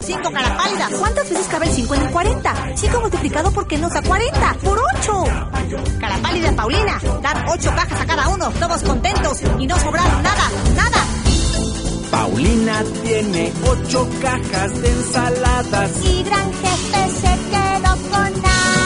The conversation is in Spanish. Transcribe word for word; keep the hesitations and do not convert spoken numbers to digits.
cinco, cara pálida. ¿Cuántas veces cabe el cinco en el cuarenta? cinco multiplicado por qué nos da cuarenta. ¡Por ocho! Cara pálida, Paulina. Dar ocho cajas a cada uno, todos contentos y no sobraron nada, nada. Paulina tiene ocho cajas de ensaladas y Gran Jefe se quedó con nada.